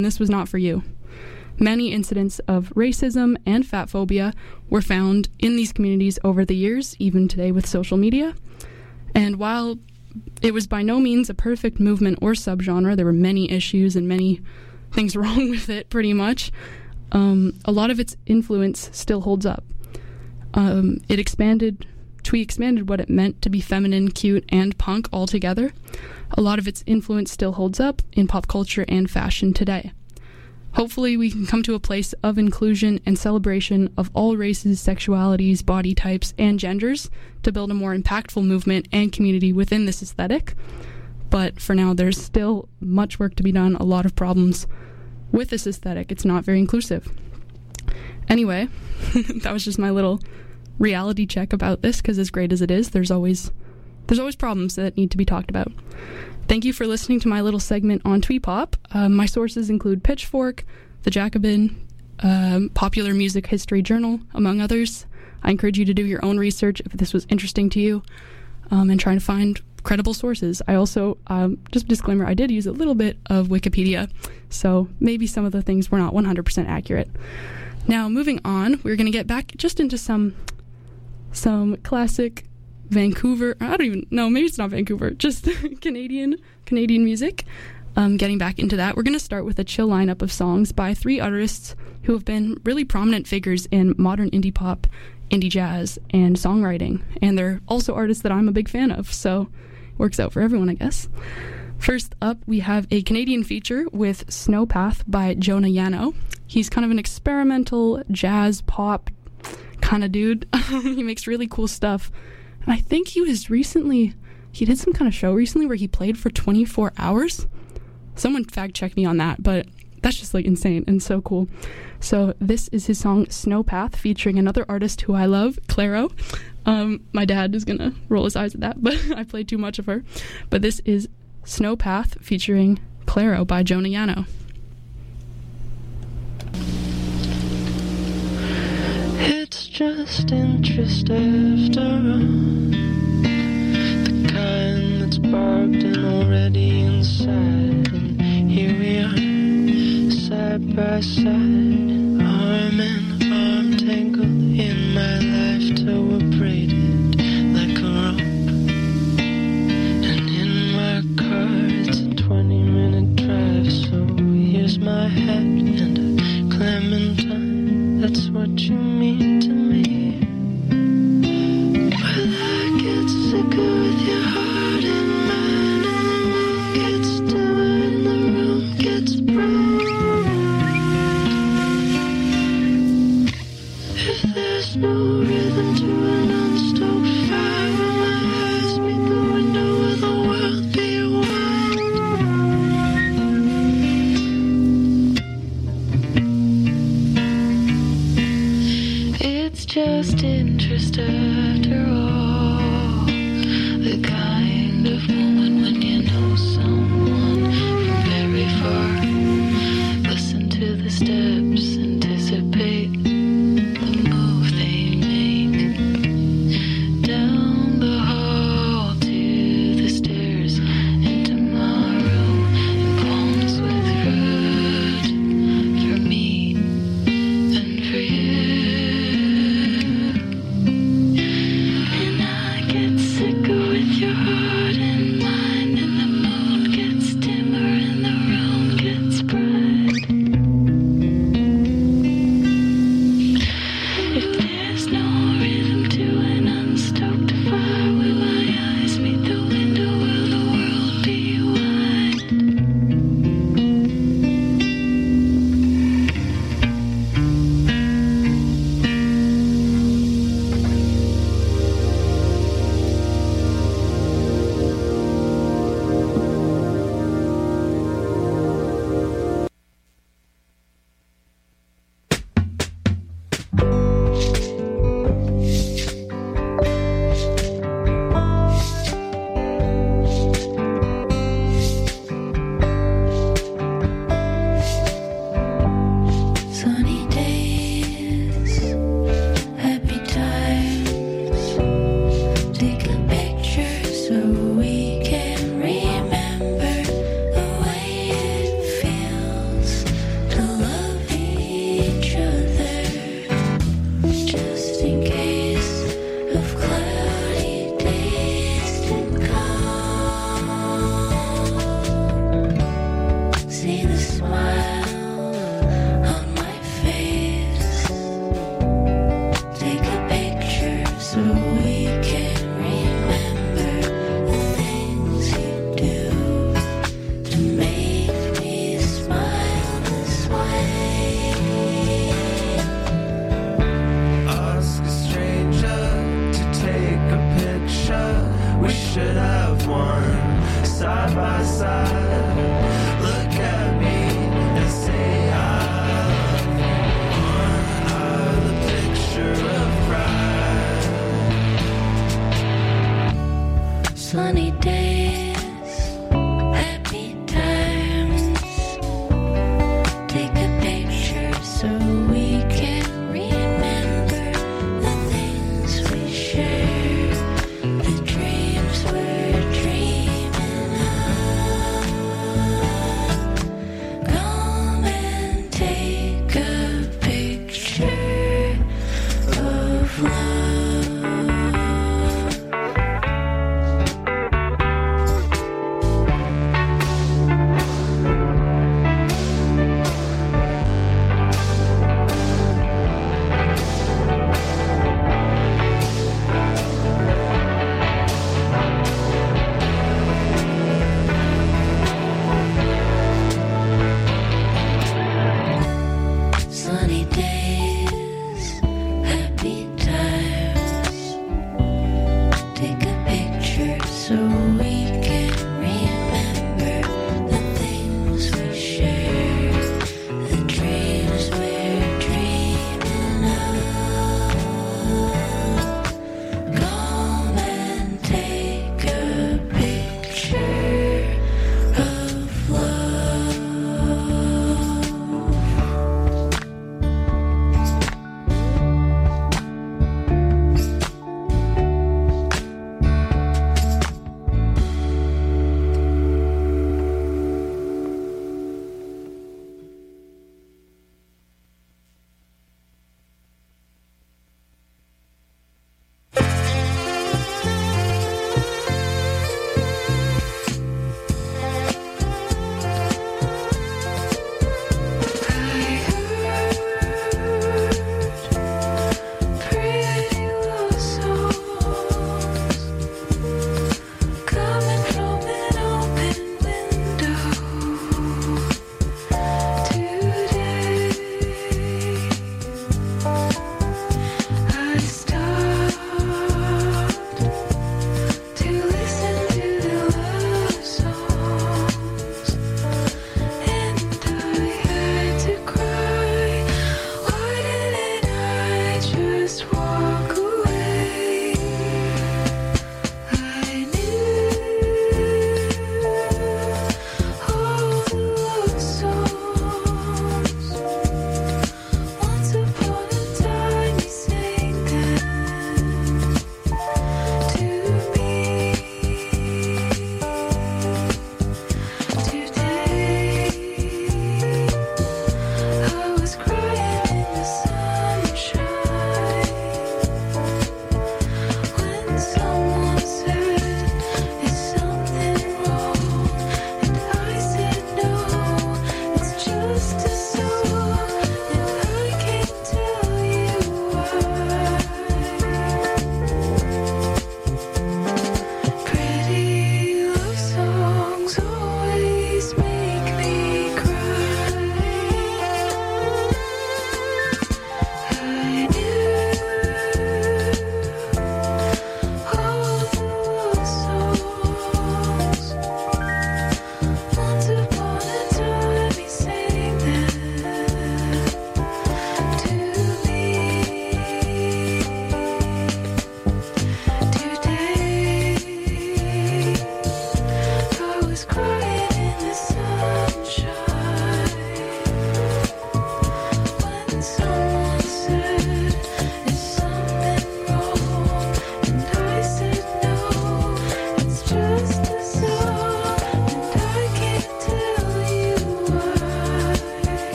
this was not for you. Many incidents of racism and fat phobia were found in these communities over the years, even today with social media. And while it was by no means a perfect movement or subgenre, there were many issues and many things wrong with it, pretty much. A lot of its influence still holds up. Twee expanded what it meant to be feminine, cute, and punk altogether. A lot of its influence still holds up in pop culture and fashion today. Hopefully we can come to a place of inclusion and celebration of all races, sexualities, body types, and genders to build a more impactful movement and community within this aesthetic. But for now, there's still much work to be done, a lot of problems with this aesthetic. It's not very inclusive. Anyway, that was just my little reality check about this, because as great as it is, there's always problems that need to be talked about. Thank you for listening to my little segment on Twee Pop. My sources include Pitchfork, The Jacobin, Popular Music History Journal, among others. I encourage you to do your own research if this was interesting to you, and try to find credible sources. I also, just a disclaimer, I did use a little bit of Wikipedia, so maybe some of the things were not 100% accurate. Now, moving on, we're going to get back just into some classic Vancouver, I don't even know, maybe it's not Vancouver, just Canadian music. Getting back into that, we're going to start with a chill lineup of songs by 3 artists who have been really prominent figures in modern indie pop, indie jazz, and songwriting. And they're also artists that I'm a big fan of, so it works out for everyone, I guess. First up, we have a Canadian feature with Snowpath by Jonah Yano. He's kind of an experimental jazz pop kind of dude. He makes really cool stuff. And I think he did some kind of show recently where he played for 24 hours. Someone fact check me on that, but that's just like insane and so cool. So this is his song Snowpath, featuring another artist who I love, Clairo. My dad is gonna roll his eyes at that, but I played too much of her. But this is Snowpath featuring Clairo by Jonah Yano. It's just interest after all, the kind that's barbed and already inside. And here we are, side by side, arm in arm, tangled in my life till we're braided like a rope. And in my car it's a 20-minute drive, so here's my hat and a clementine. That's what you mean to me. Well, I get sicker with your heart in mine, and the moon gets dimmer and the room gets bright. If there's no rhythm to a non-stoked fire, when my eyes meet the window, will the world be wide?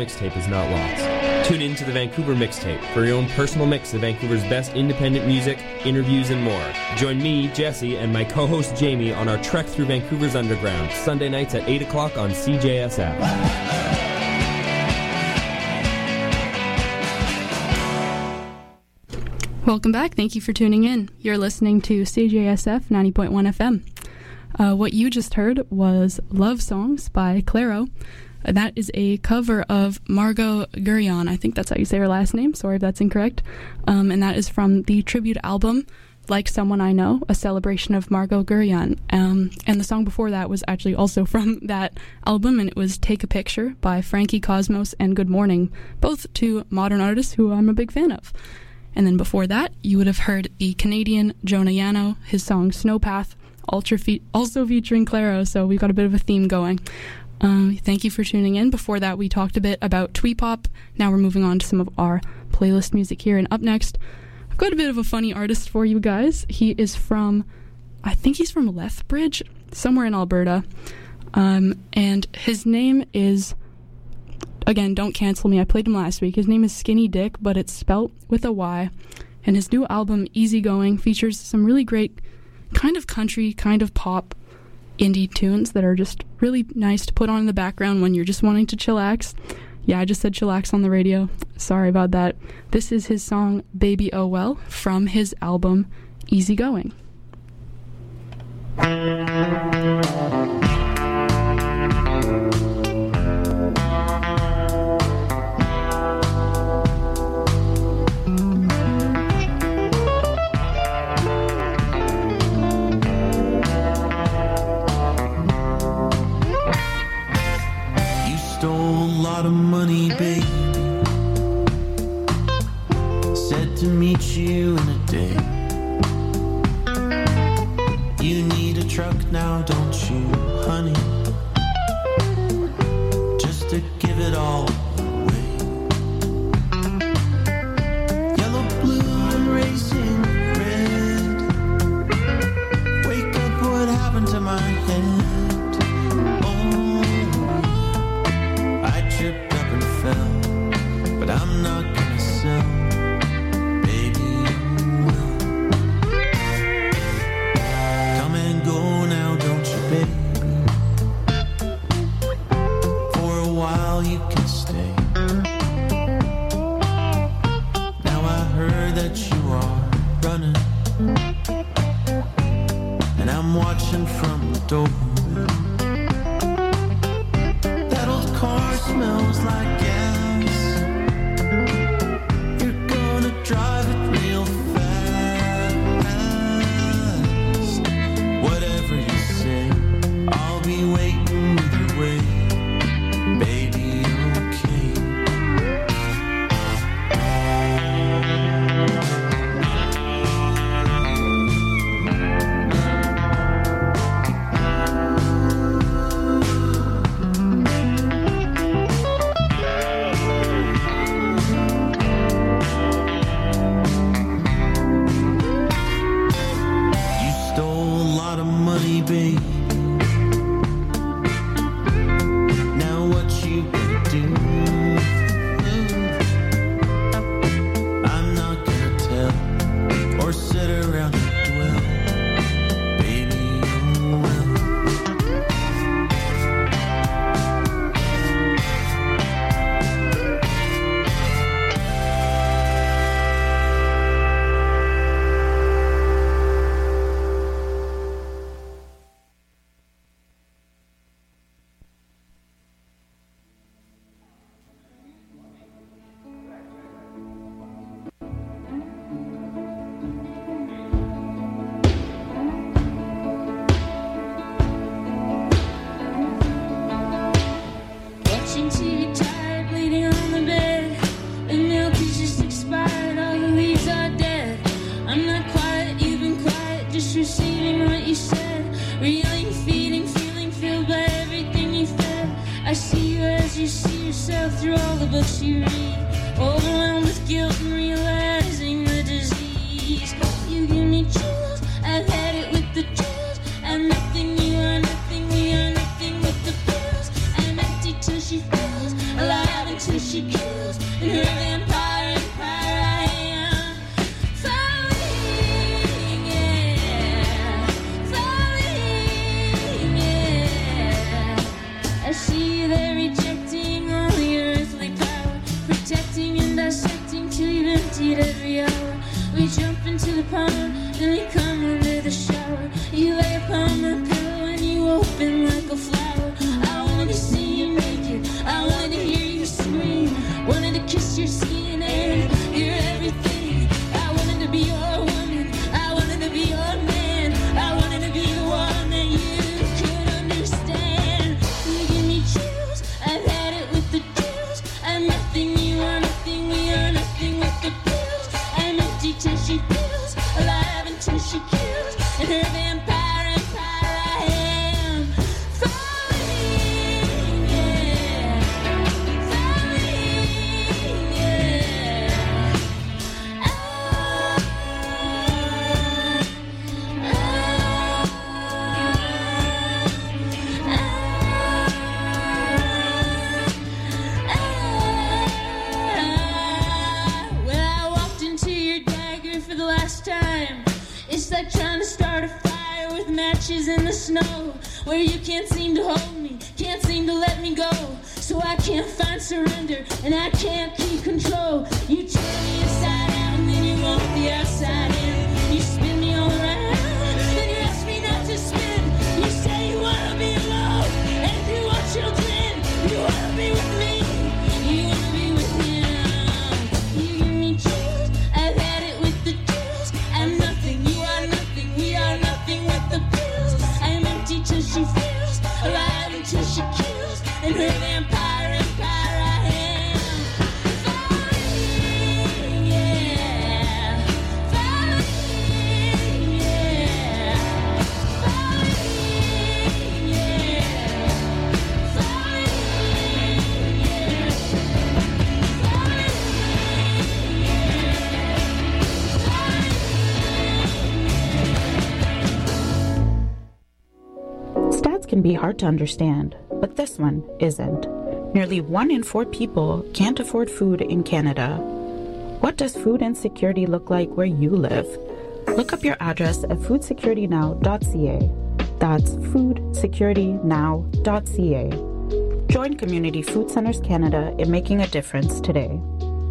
mixtape is not lost. Tune in to the Vancouver Mixtape for your own personal mix of Vancouver's best independent music, interviews, and more. Join me, Jesse, and my co-host Jamie on our trek through Vancouver's underground, Sunday nights at 8 o'clock on CJSF. Welcome back. Thank you for tuning in. You're listening to CJSF 90.1 FM. What you just heard was Love Songs by Clairo. That is a cover of Margot Guryan. I think that's how you say her last name. Sorry if that's incorrect. And that is from the tribute album, Like Someone I Know, a celebration of Margot Guryan. And the song before that was actually also from that album, and it was Take a Picture by Frankie Cosmos and Good Morning, both two modern artists who I'm a big fan of. And then before that, you would have heard the Canadian Jonah Yano, his song Snowpath, also featuring Clairo, so we've got a bit of a theme going. Thank you for tuning in. Before that, we talked a bit about Twee Pop. Now we're moving on to some of our playlist music here. And up next, I've got a bit of a funny artist for you guys. He is from, I think he's from Lethbridge, somewhere in Alberta. And his name is, again, don't cancel me, I played him last week. His name is Skinny Dick, but it's spelt with a Y. And his new album, Easygoing, features some really great kind of country, kind of pop indie tunes that are just really nice to put on in the background when you're just wanting to chillax. Yeah, I just said chillax on the radio. Sorry about that. This is his song, Baby Oh Well, from his album, Easygoing. Of money, baby. Said to meet you in a day. You need a truck now, don't you, honey? Just to give it all away. Yellow, blue, and racing red. Wake up, what happened to my head? Tripped up and fell, but I'm not gonna sell, baby, well. Come and go now, don't you, baby? For a while you can stay. Now I heard that you are running, and I'm watching from the door. Smells like gas. You're gonna drive it real fast. Whatever you say, I'll be waiting either way. Baby, okay. Baby, now what you gonna do? I'm not gonna tell or sit around and dwell, baby, oh well. Through all the books you read, overwhelmed with guilt and realizing the disease. You give me chills, I've had it with the chills. I'm nothing, you are nothing, we are nothing with the pills. I'm empty till she fills, alive until she We jump into the pond, then we come under the shower. You lay upon my pillow and you open like a flower. I wanted to see you naked, I wanted to hear you scream. Wanted to kiss your skin and your everything. I wanted to be your woman, I wanted to be your man. I wanted to be the one that you could understand. You give me chills, I've had it with the chills. I'm nothing, you are nothing, we are nothing with the pills. I'm empty till she feels, alive until she kills. And her vampire empire I am falling, yeah. Falling, yeah. Well, I walked into your dagger for the last time. It's like trying to start a fire with matches in the snow, where you can't seem to hold me, can't seem to let me go. So I can't find surrender, and I can't keep control. You turn me inside out, and then you want the outside in. You spin me all around, then you ask me not to spin. You say you wanna be alone, and if you want children, you wanna be with me. You wanna be with him. You give me chills, I've had it with the chills. I'm nothing, you are nothing, we are nothing with the pills. I'm empty till she feels, alive until she kills. And her vampire empire I am falling, yeah. Falling, yeah. Falling, yeah. Falling, yeah. Stats can be hard to understand, but this one isn't. Nearly 1 in 4 people can't afford food in Canada. What does food insecurity look like where you live? Look up your address at foodsecuritynow.ca. That's foodsecuritynow.ca. Join Community Food Centers Canada in making a difference today.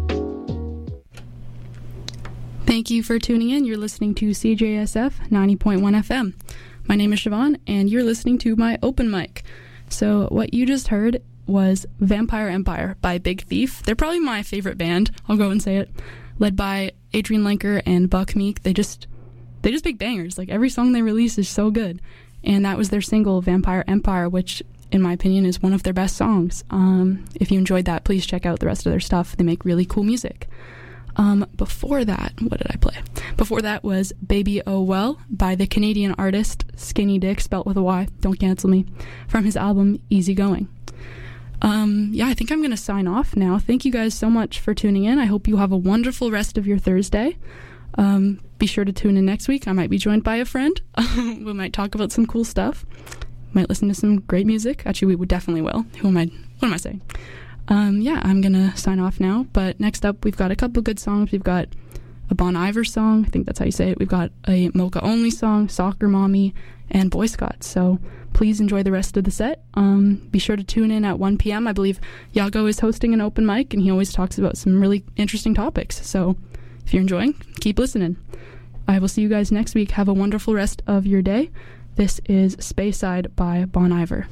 Thank you for tuning in. You're listening to CJSF 90.1 FM. My name is Siobhan, and you're listening to my open mic. So what you just heard was Vampire Empire by Big Thief. They're probably my favorite band, I'll go and say it, led by Adrian Lenker and Buck Meek. They just make bangers. Like, every song they release is so good. And that was their single, Vampire Empire, which, in my opinion, is one of their best songs. If you enjoyed that, please check out the rest of their stuff. They make really cool music. Before that, what did I play? Before that was Baby Oh Well by the Canadian artist Skinny Dick, spelt with a Y, don't cancel me, from his album Easy Going. I think I'm going to sign off now. Thank you guys so much for tuning in. I hope you have a wonderful rest of your Thursday. Be sure to tune in next week. I might be joined by a friend. We might talk about some cool stuff. Might listen to some great music. Actually, we definitely will. What am I saying? I'm gonna sign off now, but next up we've got a couple good songs. We've got a Bon Iver song, I think that's how you say it. We've got a Mocha Only song, Soccer Mommy, and Boy Scouts. So please enjoy the rest of the set. Be sure to tune in at 1 p.m. I believe Yago is hosting an open mic, and he always talks about some really interesting topics. So if you're enjoying, keep listening. I will see you guys next week. Have a wonderful rest of your day. This is Speyside by Bon Iver.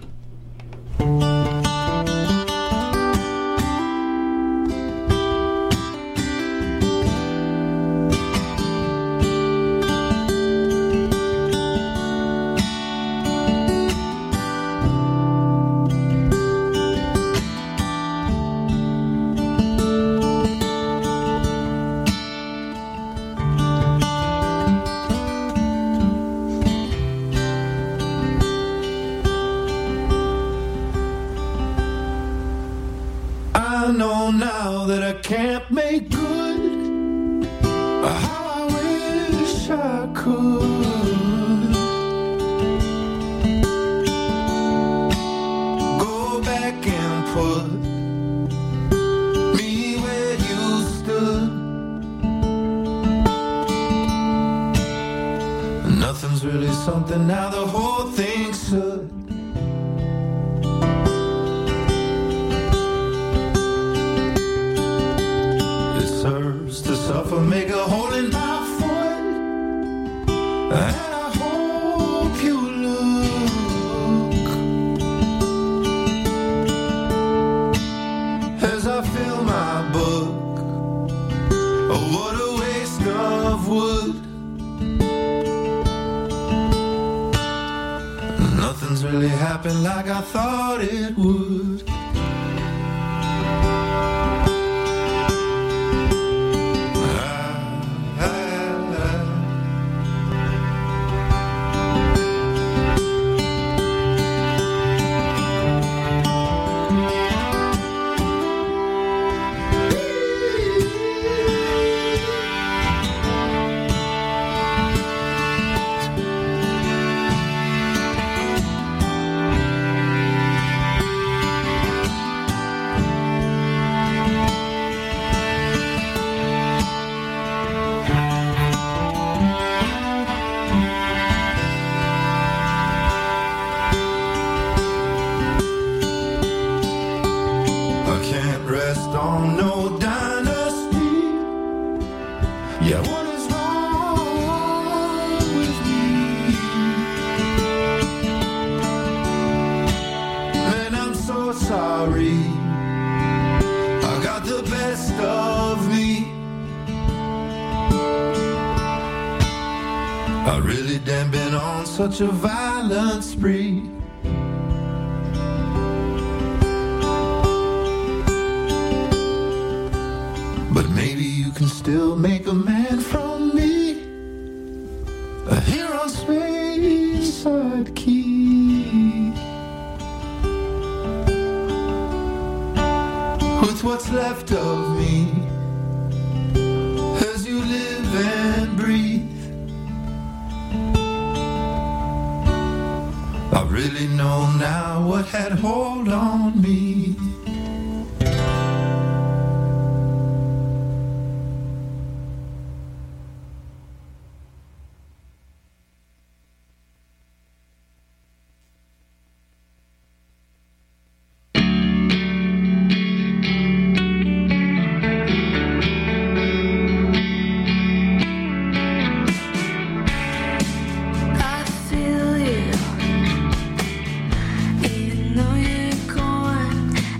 I know now that I can't make good how I wish I could. Go back and put me where you stood. Nothing's really something now, the whole thing should. Serves to suffer make a hole in my foot, and I hope you look as I fill my book. Oh, what a waste of wood. Nothing's really happened like I thought it would. Such a violent spree. But maybe you can still make a man from me, here on Speyside Quay, with what's left of me, as you live and breathe. I really know now what had hold on me. Even though you're gone,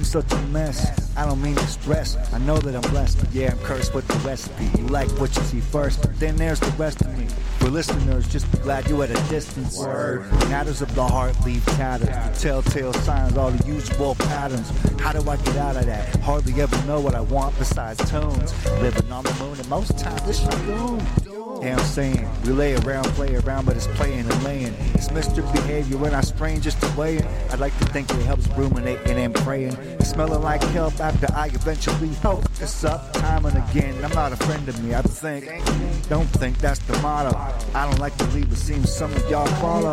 such a mess. I don't mean to stress, I know that I'm blessed, but yeah, I'm cursed with the recipe. You like what you see first, but then there's the rest of me. For listeners, just be glad you at a distance. Word. Matters of the heart leave tatters, the telltale signs, all the usual patterns. How do I get out of that? Hardly ever know what I want besides tones. Living on the moon, and most times this shit goes. Yeah, I'm saying, we lay around, play around, but it's playing and laying. It's Mr. Behavior when I strain just to weigh it. I'd like to think it helps ruminating and praying. It's smelling like help after I eventually help. It's up time and again. I'm not a friend of me, I don't think that's the motto. I don't like to leave, it seems some of y'all follow.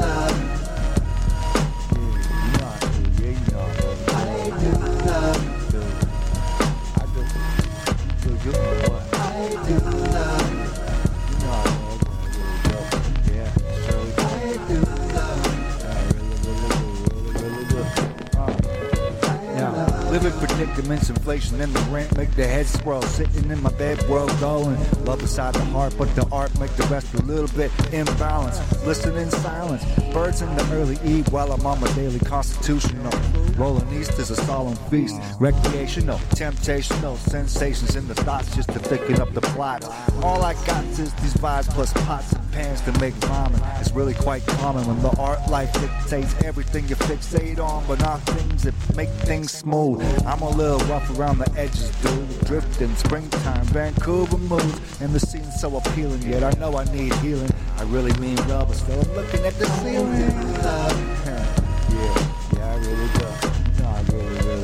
Living predicaments, inflation and the rent make the head swirl. Sitting in my bed, world going. Love beside the heart, but the art make the rest a little bit imbalanced. Listen in silence. Birds in the early eve while I'm on my daily constitutional. Rolling east is a solemn feast. Recreational, temptational sensations in the thoughts just to thicken up the plots. All I got is these vibes plus pots and pans to make ramen. It's really quite common when the art life dictates everything you fixate on, but not things that make things smooth. I'm a little rough around the edges, dude. Drifting, springtime, Vancouver mood, and the scene's so appealing. Yet I know I need healing. I really mean love, so I'm looking at the ceiling. Yeah, I really do. No, I really do.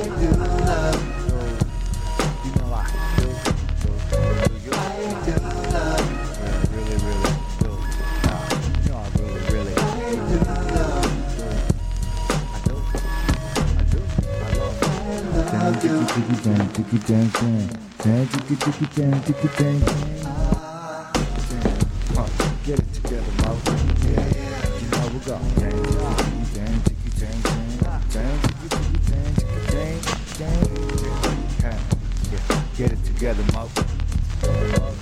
You know I do. You do love. Yeah, really do. No, you know I really do. Get it together, Mo. Yeah, you know we go. Get it together, Mo.